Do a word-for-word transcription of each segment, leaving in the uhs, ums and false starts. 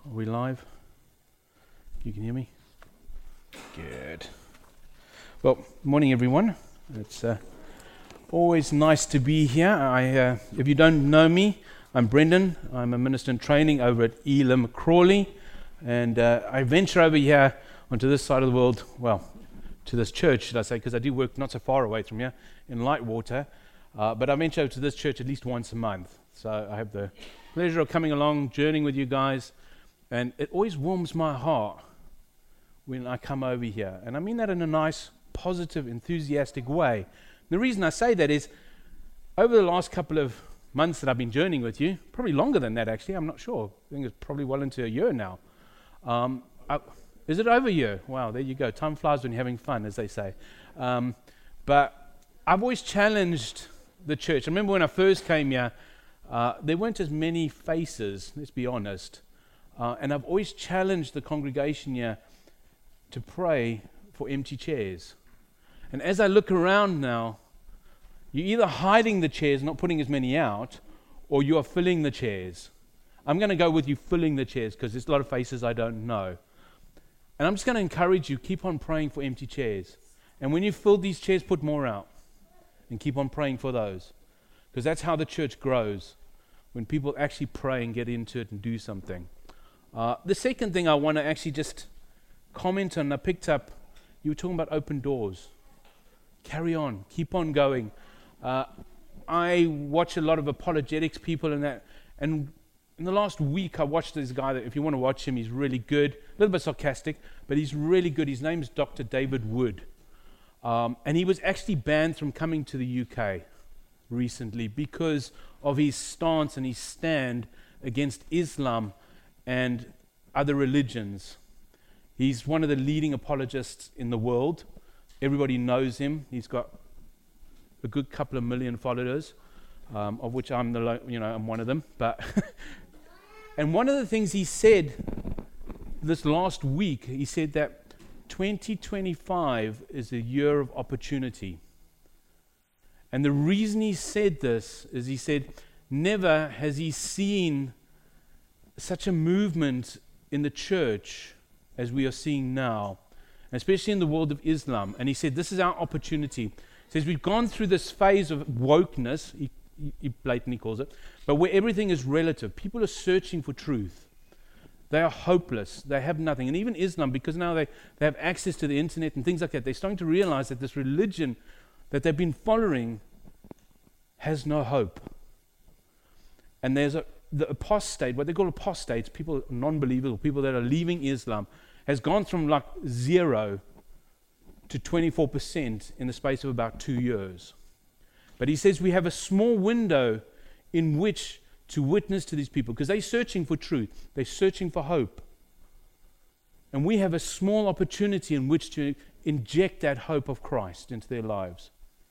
Are we live? You can hear me? Good. Well, morning everyone. It's uh, always nice to be here. I, uh, if you don't know me, I'm Brendan. I'm a minister in training over at Elim Crawley, and uh, I venture over here onto this side of the world, well, to this church, should I say, because I do work not so far away from here in Lightwater, uh, but I venture over to this church at least once a month. So I have the pleasure of coming along, journeying with you guys, and it always warms my heart when I come over here. And I mean that in a nice, positive, enthusiastic way. The reason I say that is, over the last couple of months that I've been journeying with you, probably longer than that actually, I'm not sure. I think it's probably well into a year now. Um, I, is it over a year? Wow, there you go. Time flies when you're having fun, as they say. Um, but I've always challenged the church. I remember when I first came here, uh, there weren't as many faces, let's be honest. Uh, and I've always challenged the congregation here to pray for empty chairs. And as I look around now, you're either hiding the chairs, not putting as many out, or you are filling the chairs. I'm going to go with you filling the chairs because there's a lot of faces I don't know. And I'm just going to encourage you, keep on praying for empty chairs. And when you fill these chairs, put more out. And keep on praying for those. Because that's how the church grows. When people actually pray and get into it and do something. Uh, the second thing I want to actually just comment on, I picked up, you were talking about open doors. Carry on, keep on going. Uh, I watch a lot of apologetics people and that, and in the last week I watched this guy that, if you want to watch him, he's really good, a little bit sarcastic, but he's really good. His name is Doctor David Wood, um, and he was actually banned from coming to the U K recently because of his stance and his stand against Islam and other religions. He's one of the leading apologists in the world. Everybody knows him. He's got a good couple of million followers, um, of which I'm the, lo- you know, I'm one of them. But and one of the things he said this last week, he said that twenty twenty-five is a year of opportunity. And the reason he said this is he said, never has he seen such a movement in the church as we are seeing now, especially in the world of Islam. And he said, this is our opportunity. He says, we've gone through this phase of wokeness, he, he blatantly calls it, but where everything is relative. People are searching for truth. They are hopeless. They have nothing. And even Islam, because now they, they have access to the internet and things like that, they're starting to realize that this religion that they've been following has no hope. And there's a the apostate, what they call apostates, people, non-believers, or people that are leaving Islam, has gone from like zero to twenty-four percent in the space of about two years. But he says we have a small window in which to witness to these people, because they're searching for truth, they're searching for hope. And we have a small opportunity in which to inject that hope of Christ into their lives.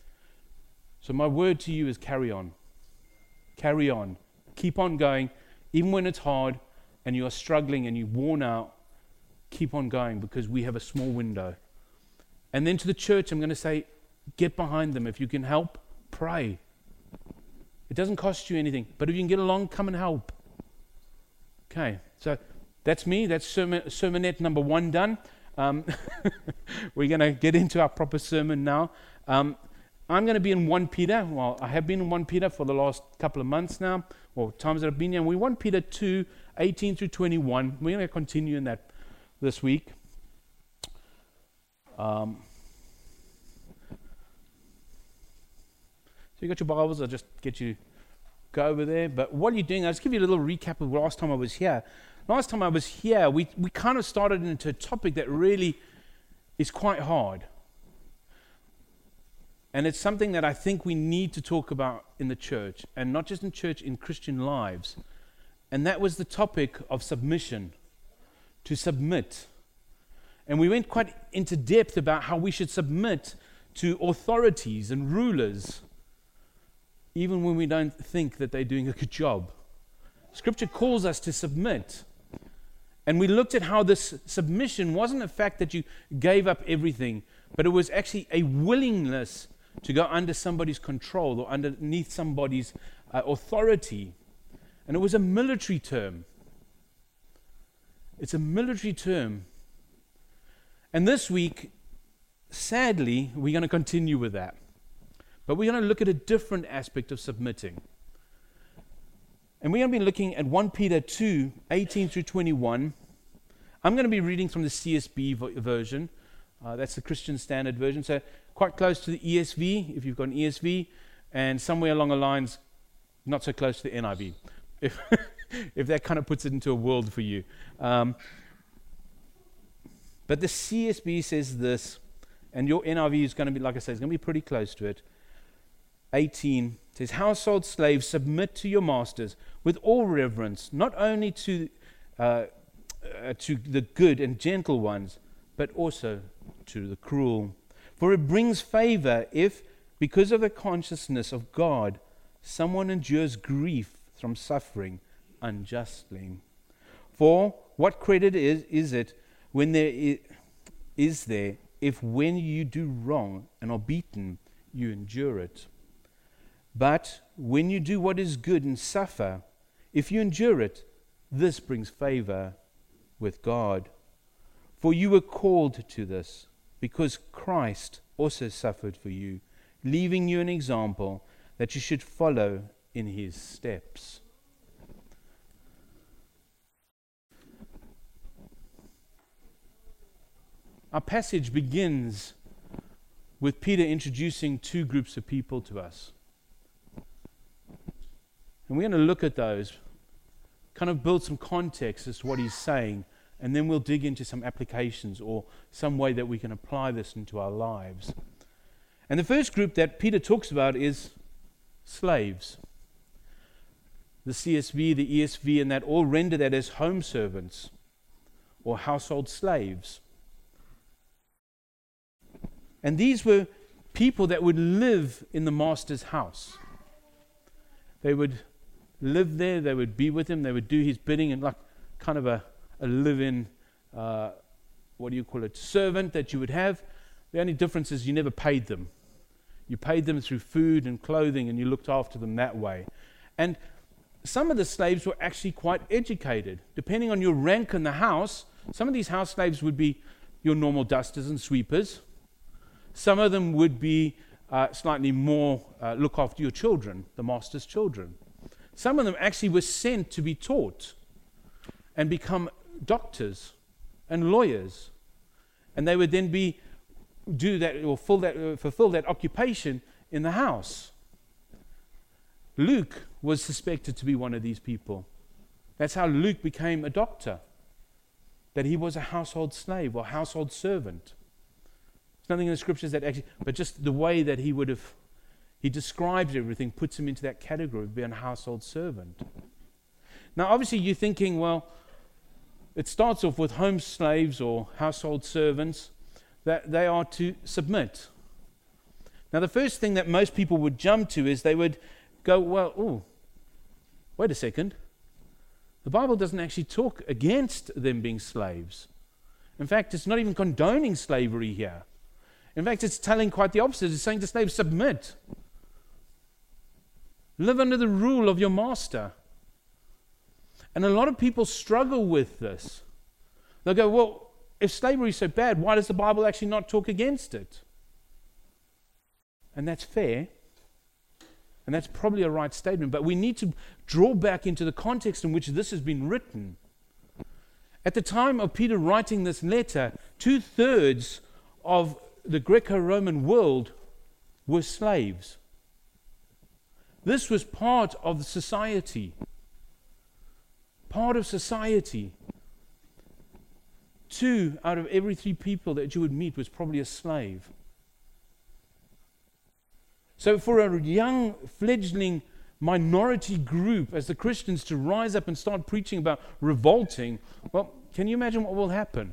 So my word to you is carry on. Carry on. Keep on going, even when it's hard and you are struggling and you're worn out, keep on going because we have a small window. And then to the church, I'm going to say, get behind them. If you can help, pray. It doesn't cost you anything, but if you can get along, come and help. Okay, so that's me. That's sermon, sermonette number one done. Um, we're going to get into our proper sermon now. Um, I'm going to be in First Peter. Well, I have been in First Peter for the last couple of months now, or times that I've been here. And we First Peter two, eighteen through twenty-one. We're going to continue in that this week. Um, so you got your Bibles, I'll just get you go over there. But what are you doing? I'll just give you a little recap of last time I was here. Last time I was here, we, we kind of started into a topic that really is quite hard. And it's something that I think we need to talk about in the church, and not just in church, in Christian lives. And that was the topic of submission, to submit. And we went quite into depth about how we should submit to authorities and rulers, even when we don't think that they're doing a good job. Scripture calls us to submit. And we looked at how this submission wasn't a fact that you gave up everything, but it was actually a willingness to go under somebody's control or underneath somebody's uh, authority. And it was a military term. It's a military term. And this week, sadly, we're going to continue with that. But we're going to look at a different aspect of submitting. And we're going to be looking at First Peter two, eighteen through twenty-one. I'm going to be reading from the C S B version. Uh, that's the Christian Standard Version. So quite close to the E S V, if you've got an E S V. And somewhere along the lines, not so close to the N I V. If, if that kind of puts it into a world for you. Um, but the C S B says this, and your N I V is going to be, like I said, it's going to be pretty close to it. eighteen says, household slaves, submit to your masters with all reverence, not only to uh, uh, to the good and gentle ones, but also to the cruel. For it brings favor if, because of the consciousness of God, someone endures grief from suffering unjustly. For what credit is, is it when there is, is there if when you do wrong and are beaten, you endure it? But when you do what is good and suffer, if you endure it, this brings favor with God. For you were called to this, because Christ also suffered for you, leaving you an example that you should follow in his steps. Our passage begins with Peter introducing two groups of people to us. And we're going to look at those, kind of build some context as to what he's saying, and then we'll dig into some applications or some way that we can apply this into our lives. And the first group that Peter talks about is slaves. The C S V, the E S V, and that all render that as home servants or household slaves. And these were people that would live in the master's house. They would live there, they would be with him, they would do his bidding, and like kind of a, a live-in, uh, what do you call it, servant that you would have. The only difference is you never paid them. You paid them through food and clothing, and you looked after them that way. And some of the slaves were actually quite educated. Depending on your rank in the house, some of these house slaves would be your normal dusters and sweepers. Some of them would be uh, slightly more uh, look after your children, the master's children. Some of them actually were sent to be taught and become doctors and lawyers. And they would then be do that or full that, uh, fulfill that occupation in the house. Luke was suspected to be one of these people. That's how Luke became a doctor, that he was a household slave or household servant. There's nothing in the scriptures that actually, but just the way that he would have, he describes everything, puts him into that category of being a household servant. Now, obviously, you're thinking, well, it starts off with home slaves or household servants, that they are to submit. Now, the first thing that most people would jump to is they would go, well, oh, wait a second. The Bible doesn't actually talk against them being slaves. In fact, it's not even condoning slavery here. In fact, it's telling quite the opposite. It's saying to slaves, submit. Live under the rule of your master. And a lot of people struggle with this. They'll go, well, if slavery is so bad, why does the Bible actually not talk against it? And that's fair. And that's probably a right statement. But we need to draw back into the context in which this has been written. At the time of Peter writing this letter, two-thirds of the Greco-Roman world were slaves. This was part of the society. Part of society. Two out of every three people that you would meet was probably a slave. So for a young, fledgling minority group as the Christians to rise up and start preaching about revolting, well, can you imagine what will happen?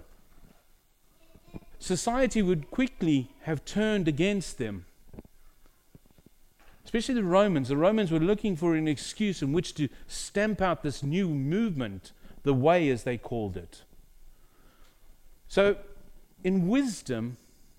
Society would quickly have turned against them. Especially the Romans. The Romans were looking for an excuse in which to stamp out this new movement, the way as they called it. So, in wisdom,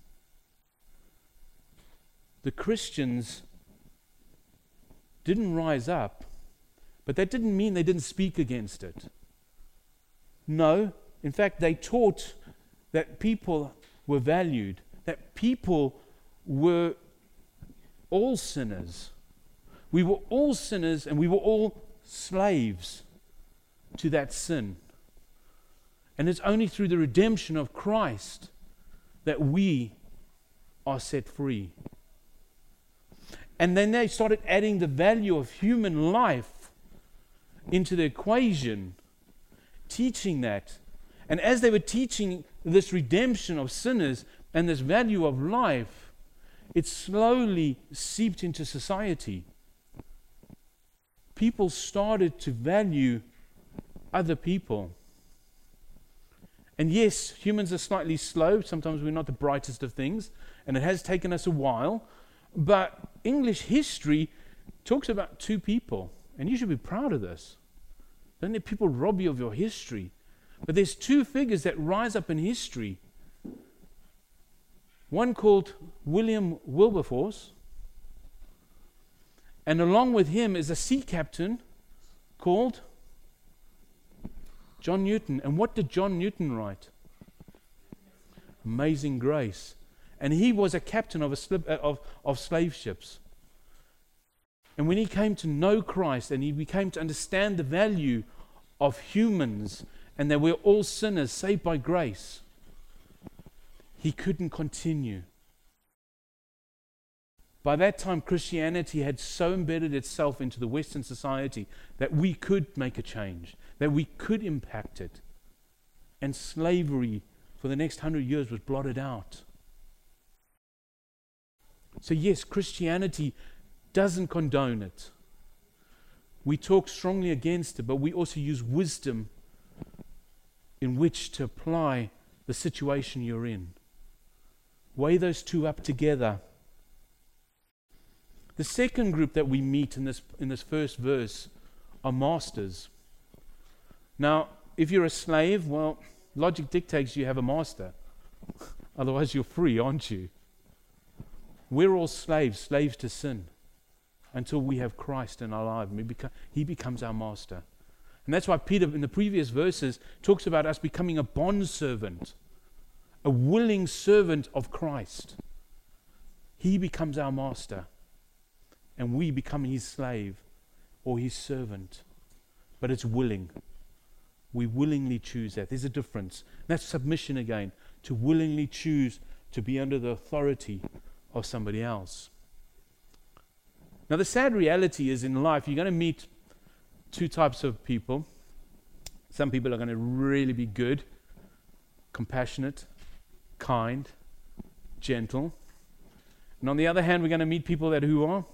the Christians didn't rise up, but that didn't mean they didn't speak against it. No, In fact, they taught that people were valued, that people were all sinners. We were all sinners and we were all slaves to that sin. And it's only through the redemption of Christ that we are set free. And then they started adding the value of human life into the equation, teaching that. And as they were teaching this redemption of sinners and this value of life, it slowly seeped into society. People started to value other people. And yes, humans are slightly slow. Sometimes we're not the brightest of things, and it has taken us a while. But English history talks about two people, and you should be proud of this. Don't let people rob you of your history. But there's two figures that rise up in history. One called William Wilberforce, and along with him is a sea captain called John Newton. And what did John Newton write? Amazing Grace. And he was a captain of, a slip, uh, of, of slave ships. And when he came to know Christ and he became to understand the value of humans and that we're all sinners saved by grace, he couldn't continue. By that time, Christianity had so embedded itself into the Western society that we could make a change, that we could impact it. And slavery for the next hundred years was blotted out. So yes, Christianity doesn't condone it. We talk strongly against it, but we also use wisdom in which to apply the situation you're in. Weigh those two up together. The second group that we meet in this in this first verse are masters. Now, if you're a slave, well, logic dictates you have a master. Otherwise, you're free, aren't you? We're all slaves, slaves to sin, until we have Christ in our life. And we become, he becomes our master. And that's why Peter, in the previous verses, talks about us becoming a bondservant, a willing servant of Christ. He becomes our master, and we become his slave or his servant. But it's willing. We willingly choose that. There's a difference. That's submission again, to willingly choose to be under the authority of somebody else. Now, the sad reality is in life, you're going to meet two types of people. Some people are going to really be good, compassionate, kind, gentle. And on the other hand, we're going to meet people that who are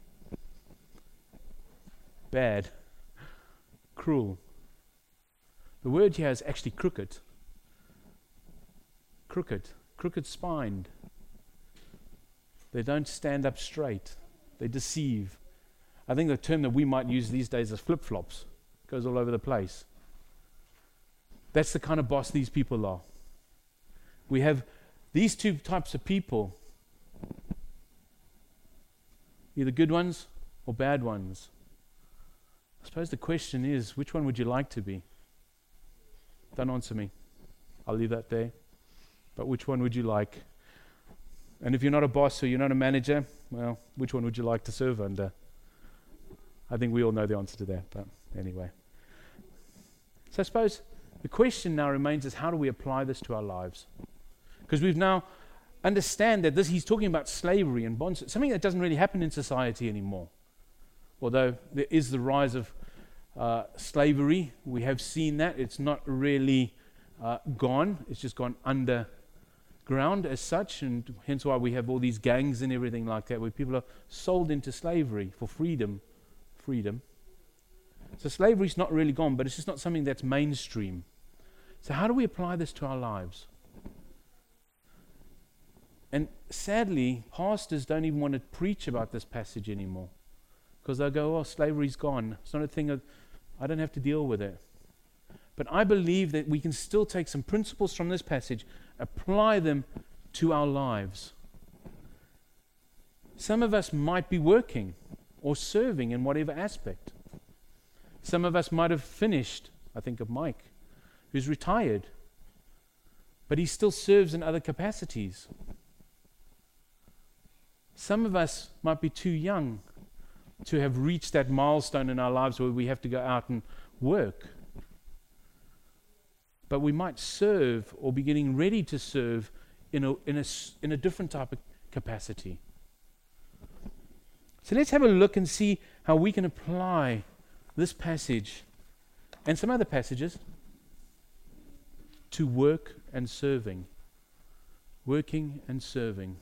bad, cruel. The word here is actually crooked. Crooked, crooked-spined. They don't stand up straight. They deceive. I think the term that we might use these days is flip-flops. Goes all over the place. That's the kind of boss these people are. We have these two types of people. Either good ones or bad ones. I suppose the question is, which one would you like to be? Don't answer me. I'll leave that there. But which one would you like? And if you're not a boss or you're not a manager, well, which one would you like to serve under? I think we all know the answer to that, but anyway. So I suppose the question now remains is how do we apply this to our lives? Because we've now understand that this he's talking about slavery and bonds, something that doesn't really happen in society anymore. Although there is the rise of uh, slavery, we have seen that. It's not really uh, gone. It's just gone underground as such, and hence why we have all these gangs and everything like that, where people are sold into slavery for freedom. Freedom. So slavery's not really gone, but it's just not something that's mainstream. So how do we apply this to our lives? And sadly, pastors don't even want to preach about this passage anymore, because they'll go, oh, slavery's gone. It's not a thing of, I don't have to deal with it. But I believe that we can still take some principles from this passage, apply them to our lives. Some of us might be working or serving in whatever aspect. Some of us might have finished. I think of Mike, who's retired. but he still serves in other capacities. Some of us might be too young to have reached that milestone in our lives where we have to go out and work. But we might serve or be getting ready to serve in a, in a, in a different type of capacity. So let's have a look and see how we can apply this passage and some other passages to work and serving. Working and serving.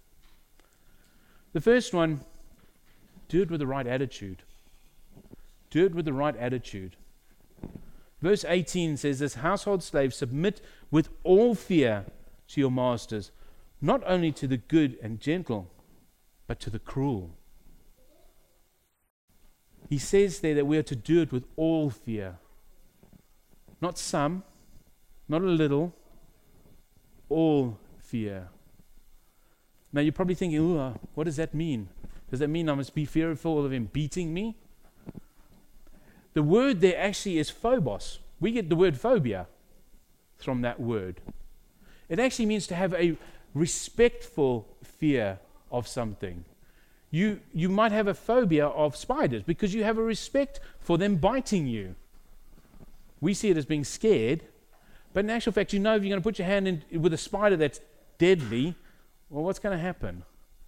The first one, do it with the right attitude. Do it with the right attitude. Verse eighteen says this, household slaves, submit with all fear to your masters, not only to the good and gentle, but to the cruel. He says there that we are to do it with all fear. Not some, not a little, all fear. Now you're probably thinking, ooh, uh, what does that mean? Does that mean I must be fearful of him beating me? The word there actually is phobos. We get the word phobia from that word. It actually means to have a respectful fear of something. You, you might have a phobia of spiders because you have a respect for them biting you. We see it as being scared, but in actual fact, you know if you're going to put your hand in with a spider that's deadly, well, what's going to happen?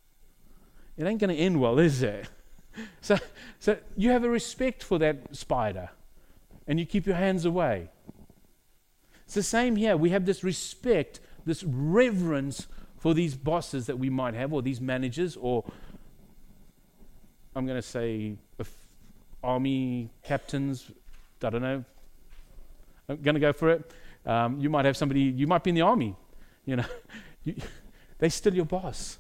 It ain't going to end well, is it? So, so you have a respect for that spider, and you keep your hands away. It's the same here. We have this respect, this reverence for these bosses that we might have, or these managers, or I'm going to say f- army captains. I don't know. I'm going to go for it. Um, you might have somebody. You might be in the army. You know, you, they're still your boss.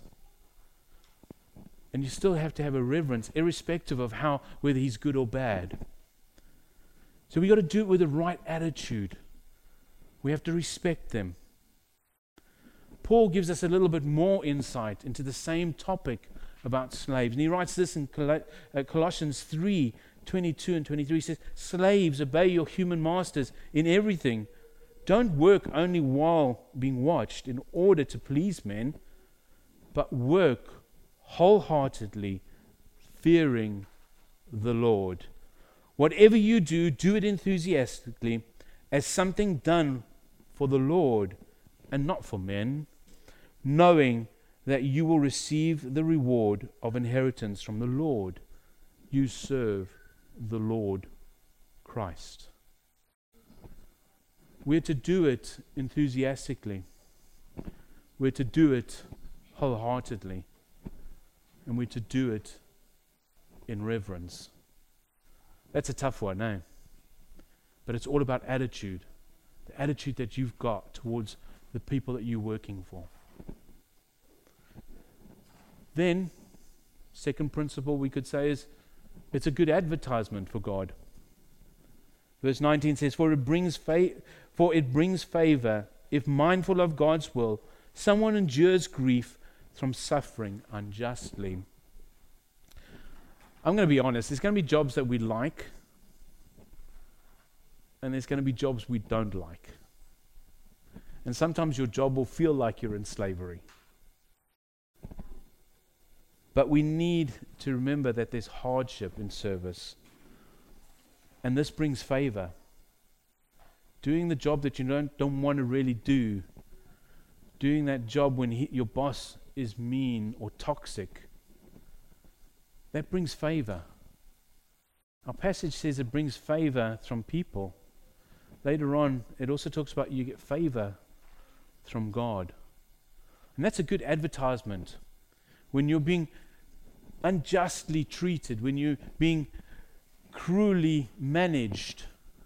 And you still have to have a reverence, irrespective of how, whether he's good or bad. So we got to do it with the right attitude. We have to respect them. Paul gives us a little bit more insight into the same topic about slaves. And he writes this in Col- uh, Colossians three, twenty-two and twenty-three. He says, slaves, obey your human masters in everything. Don't work only while being watched in order to please men, but work wholeheartedly, fearing the Lord. Whatever you do, do it enthusiastically, as something done for the Lord and not for men, knowing that you will receive the reward of inheritance from the Lord. You serve the Lord Christ. We're to do it enthusiastically. We're to do it wholeheartedly. And we're to do it in reverence. That's a tough one, eh? But it's all about attitude. The attitude that you've got towards the people that you're working for. Then, second principle we could say is, it's a good advertisement for God. Verse nineteen says, For it brings fa- for it brings favor, if mindful of God's will, someone endures grief from suffering unjustly. I'm going to be honest, there's going to be jobs that we like, and there's going to be jobs we don't like. And sometimes your job will feel like you're in slavery. But we need to remember that there's hardship in service. And this brings favor. Doing the job that you don't, don't want to really do, doing that job when he, your boss is mean or toxic, that brings favor. Our passage says it brings favor from people. Later on, it also talks about you get favor from God. And that's a good advertisement. When you're being unjustly treated, when you're being cruelly managed,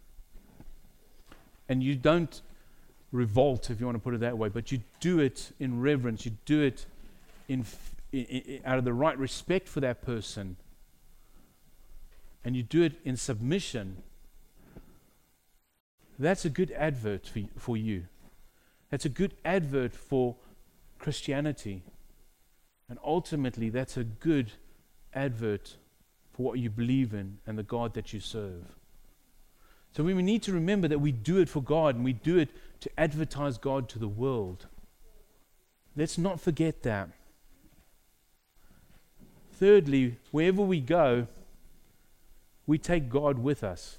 and you don't revolt, if you want to put it that way, but you do it in reverence, you do it in, in, in out of the right respect for that person, and you do it in submission, that's a good advert for, for you. That's a good advert for Christianity. And ultimately, that's a good advert for what you believe in and the God that you serve. So we need to remember that we do it for God and we do it to advertise God to the world. Let's not forget that. Thirdly, wherever we go, we take God with us.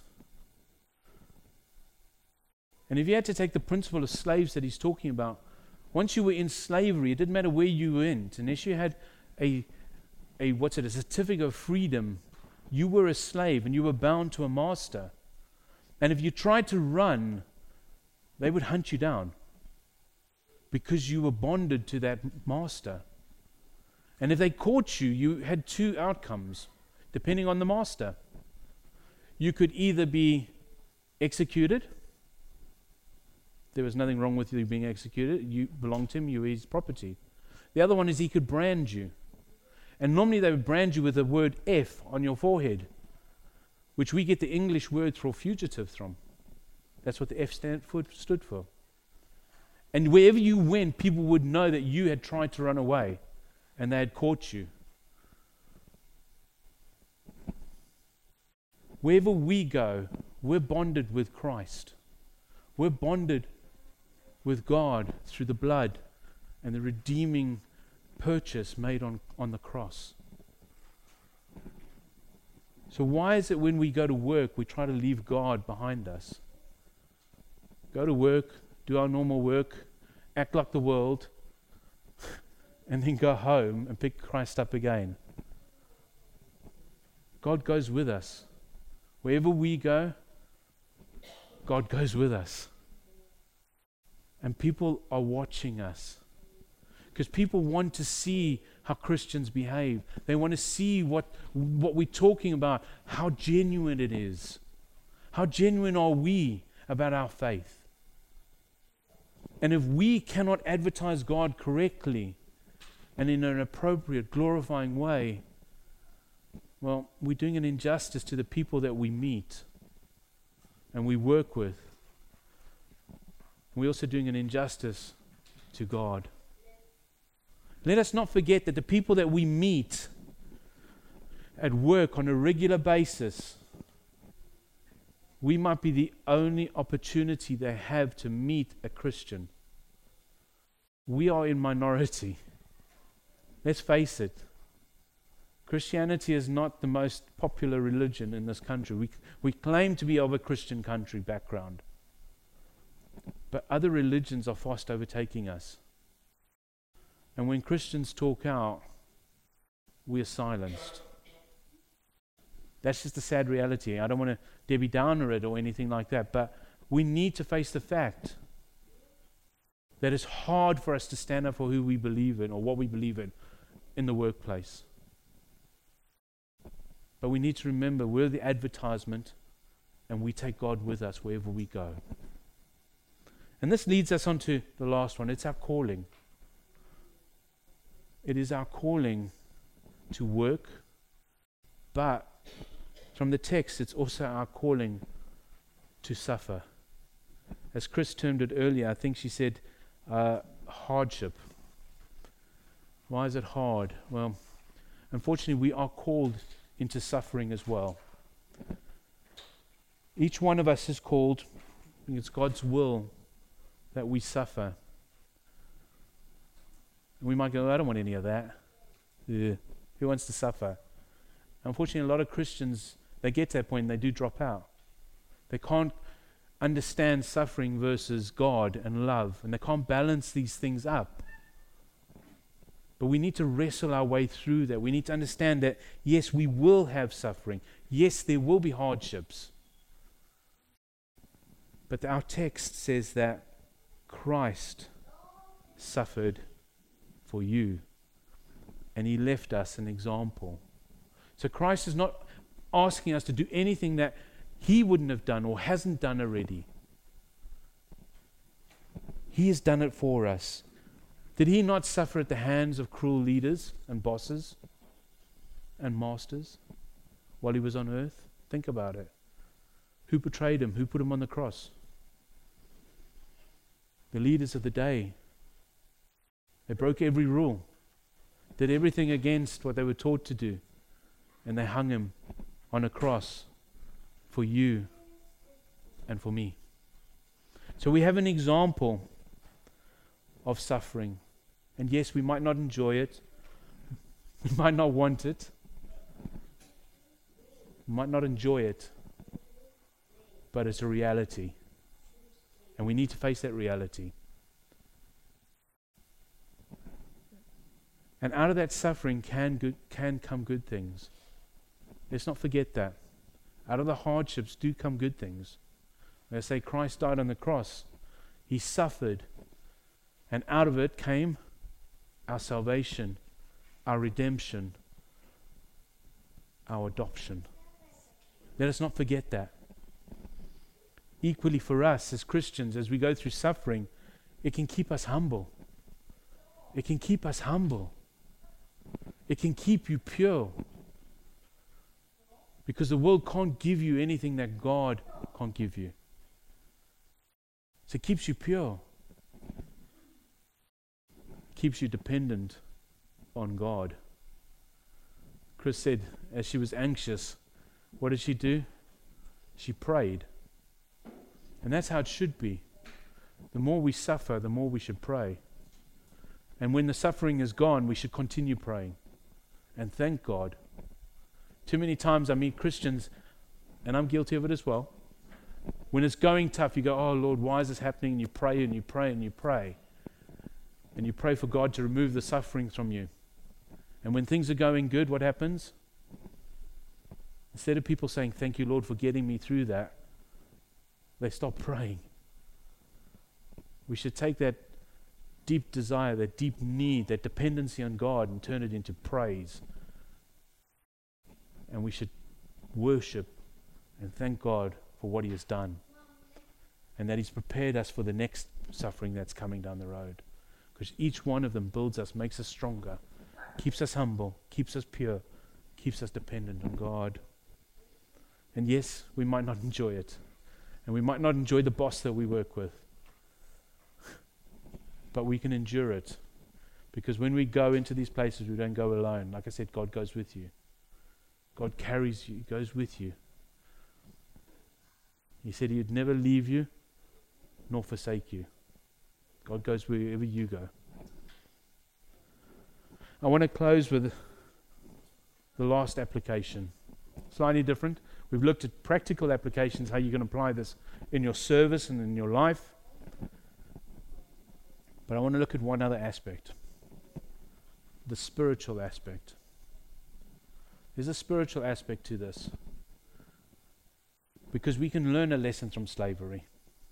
And if you had to take the principle of slaves that he's talking about, once you were in slavery, it didn't matter where you went, unless you had a, a what's it, a certificate of freedom, you were a slave and you were bound to a master. And if you tried to run, they would hunt you down because you were bonded to that master. And if they caught you, you had two outcomes, depending on the master. You could either be executed. There was nothing wrong with you being executed. You belonged to him, you were his property. The other one is he could brand you. And normally they would brand you with the word F on your forehead, which we get the English word for fugitive from. That's what the F stand for, stood for. And wherever you went, people would know that you had tried to run away and they had caught you. Wherever we go, we're bonded with Christ. We're bonded with God through the blood and the redeeming purchase made on, on the cross. So why is it when we go to work, we try to leave God behind us? Go to work, do our normal work, act like the world, and then go home and pick Christ up again. God goes with us. Wherever we go, God goes with us. And people are watching us. Because people want to see how Christians behave. They want to see what, what we're talking about, how genuine it is. How genuine are we about our faith? And if we cannot advertise God correctly and in an appropriate, glorifying way, well, we're doing an injustice to the people that we meet and we work with. We're also doing an injustice to God. Let us not forget that the people that we meet at work on a regular basis, we might be the only opportunity they have to meet a Christian. We are in minority. Let's face it. Christianity is not the most popular religion in this country. We, we claim to be of a Christian country background. But other religions are fast overtaking us. And when Christians talk out, we are silenced. That's just the sad reality. I don't want to Debbie Downer it or anything like that, but we need to face the fact that it's hard for us to stand up for who we believe in or what we believe in in the workplace. But we need to remember we're the advertisement and we take God with us wherever we go. And this leads us on to the last one. It's our calling. It is our calling to work, but from the text, it's also our calling to suffer. As Chris termed it earlier, I think she said uh, hardship. Why is it hard? Well, unfortunately, we are called into suffering as well. Each one of us is called, I think it's God's will that we suffer. We might go, I don't want any of that. Yeah. Who wants to suffer? Unfortunately, a lot of Christians, they get to that point and they do drop out. They can't understand suffering versus God and love, and they can't balance these things up. But we need to wrestle our way through that. We need to understand that, yes, we will have suffering. Yes, there will be hardships. But our text says that Christ suffered for you, and he left us an example. So Christ is not asking us to do anything that he wouldn't have done or hasn't done already. He has done it for us. Did he not suffer at the hands of cruel leaders and bosses and masters while he was on earth? Think about it. Who betrayed him? Who put him on the cross? The leaders of the day. They broke every rule, did everything against what they were taught to do, and they hung him on a cross for you and for me. So we have an example of suffering. And yes, we might not enjoy it. We might not want it. We might not enjoy it. But it's a reality. And we need to face that reality. And out of that suffering can good, can come good things. Let's not forget that. Out of the hardships do come good things. They say Christ died on the cross. He suffered. And out of it came our salvation, our redemption, our adoption. Let us not forget that. Equally for us as Christians, as we go through suffering, it can keep us humble. It can keep us humble. It can keep you pure. Because the world can't give you anything that God can't give you. So it keeps you pure. Keeps you dependent on God. Chris said, as she was anxious, what did she do? She prayed. And that's how it should be. The more we suffer, the more we should pray. And when the suffering is gone, we should continue praying and thank God. Too many times I meet Christians, and I'm guilty of it as well. When it's going tough, you go, oh Lord, why is this happening? And you pray and you pray and you pray. And you pray for God to remove the suffering from you. And when things are going good, what happens? Instead of people saying, thank you, Lord, for getting me through that, they stop praying. We should take that deep desire, that deep need, that dependency on God and turn it into praise. And we should worship and thank God for what He has done. And that He's prepared us for the next suffering that's coming down the road. Because each one of them builds us, makes us stronger, keeps us humble, keeps us pure, keeps us dependent on God. And yes, we might not enjoy it. And we might not enjoy the boss that we work with. But we can endure it. Because when we go into these places, we don't go alone. Like I said, God goes with you. God carries you, goes with you. He said He'd never leave you nor forsake you. God goes wherever you go. I want to close with the last application. Slightly different. We've looked at practical applications, how you can apply this in your service and in your life. But I want to look at one other aspect. The spiritual aspect. There's a spiritual aspect to this. Because we can learn a lesson from slavery.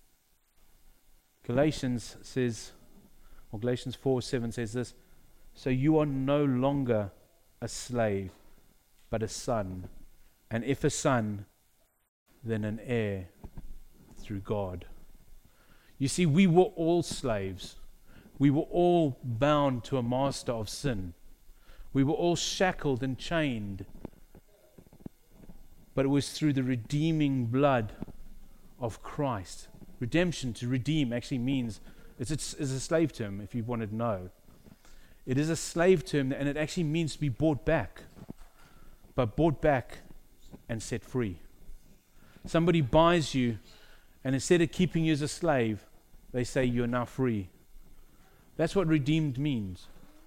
Galatians says, or Galatians four seven says this, so you are no longer a slave, but a son. And if a son, then an heir through God. You see, we were all slaves. We were all bound to a master of sin. We were all shackled and chained. But it was through the redeeming blood of Christ. Redemption, to redeem, actually means, it's, it's, it's a slave term, if you wanted to know. It is a slave term, and it actually means to be bought back. But bought back and set free. Somebody buys you, and instead of keeping you as a slave, they say you're now free. That's what redeemed means.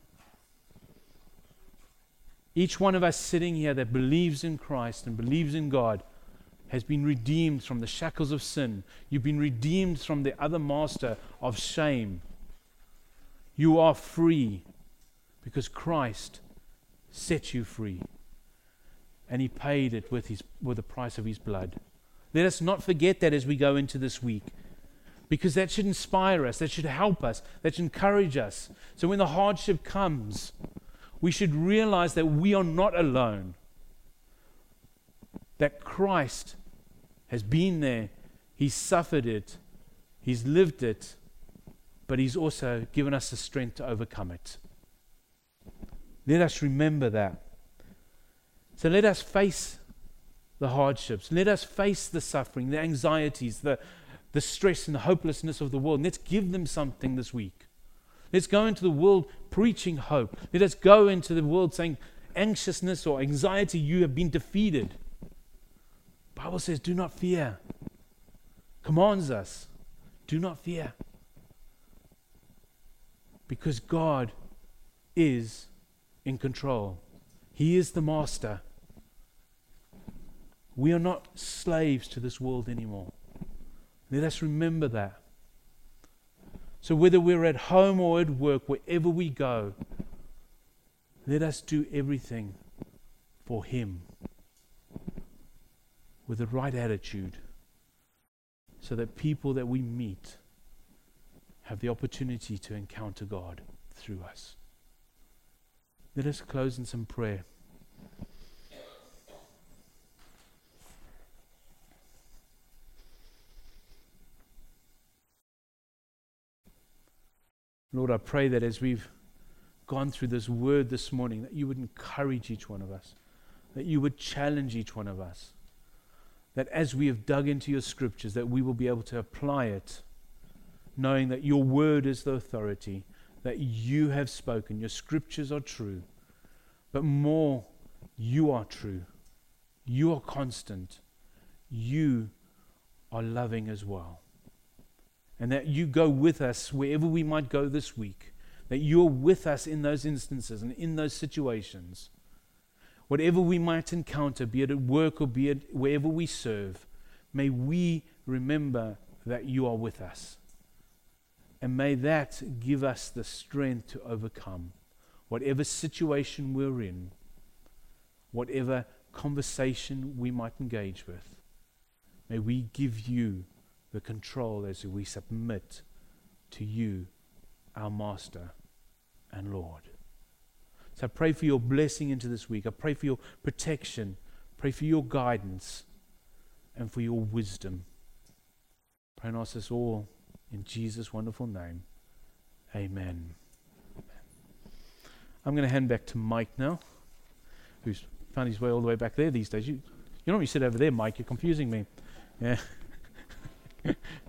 Each one of us sitting here that believes in Christ and believes in God has been redeemed from the shackles of sin. You've been redeemed from the other master of shame. You are free because Christ set you free. And He paid it with his with the price of His blood. Let us not forget that as we go into this week. Because that should inspire us, that should help us, that should encourage us. So when the hardship comes, we should realize that we are not alone. That Christ has been there, He's suffered it, He's lived it, but He's also given us the strength to overcome it. Let us remember that. So let us face the hardships. Let us face the suffering, the anxieties, the, the stress and the hopelessness of the world. Let's give them something this week. Let's go into the world preaching hope. Let us go into the world saying, anxiousness or anxiety, you have been defeated. The Bible says, do not fear. commands us, do not fear. Because God is in control. He is the master. We are not slaves to this world anymore. Let us remember that. So whether we're at home or at work, wherever we go, let us do everything for Him with the right attitude, so that people that we meet have the opportunity to encounter God through us. Let us close in some prayer. Lord, I pray that as we've gone through this word this morning, that you would encourage each one of us, that you would challenge each one of us, that as we have dug into your scriptures, that we will be able to apply it, knowing that your word is the authority, that you have spoken, your scriptures are true, but more, you are true, you are constant, you are loving as well. And that you go with us wherever we might go this week, that you're with us in those instances and in those situations. Whatever we might encounter, be it at work or be it wherever we serve, may we remember that you are with us. And may that give us the strength to overcome whatever situation we're in, whatever conversation we might engage with. May we give you the control as we submit to you, our Master and Lord. So I pray for your blessing into this week. I pray for your protection. Pray for your guidance and for your wisdom. Pray and ask this all in Jesus' wonderful name. Amen. I'm going to hand back to Mike now, who's found his way all the way back there these days. You, you normally sit over there, Mike. You're confusing me. Yeah.